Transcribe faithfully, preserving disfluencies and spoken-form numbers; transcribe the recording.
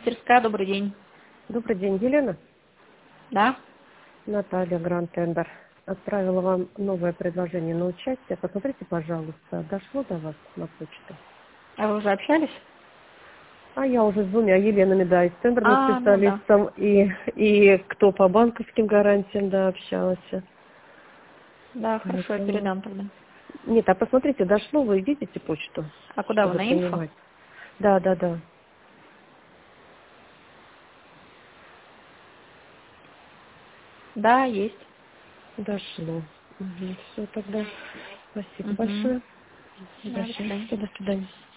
мастерская, добрый день. Добрый день, Елена. Да? Наталья, Гранд Тендер. Отправила вам новое предложение на участие. Посмотрите, пожалуйста, дошло до вас на почту? А вы уже общались? А я уже с двумя Еленами, да, и с тендерным А, ну да. специалистом, и, и кто по банковским гарантиям, да, общалась. Да, хорошо, я Поэтому... передам тогда. Нет, а посмотрите, дошло, вы видите почту, А куда вы, чтобы на инфо? принимать? Да, да, да. Да, есть. Дошло. Угу. Все тогда. Спасибо Угу. большое. Да, до Удачи. свидания. До свидания.